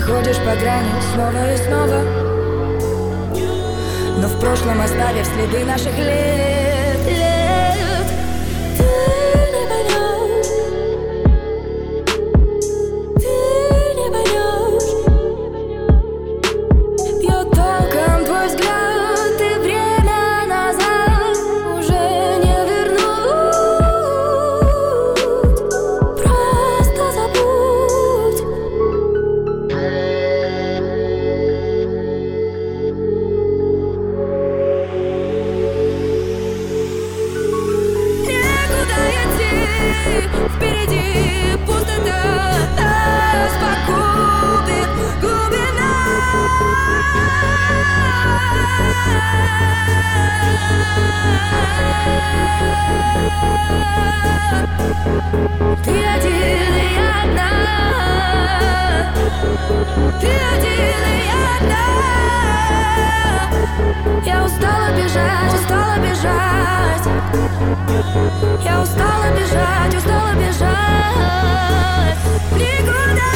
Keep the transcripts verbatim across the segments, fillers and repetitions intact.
ходишь по грани снова и снова, но в прошлом оставив следы наших лет, лет. Ты не поймешь, ты не поймешь. Бьет током твой взгляд, и время назад уже не вернуть. Просто забудь. Некуда идти, впереди пустота, нас погубит глубина. Ты один и одна, ты один и одна. Я устала бежать, устала бежать. Я устала бежать, устала бежать. Никуда.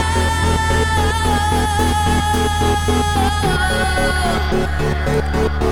Oh,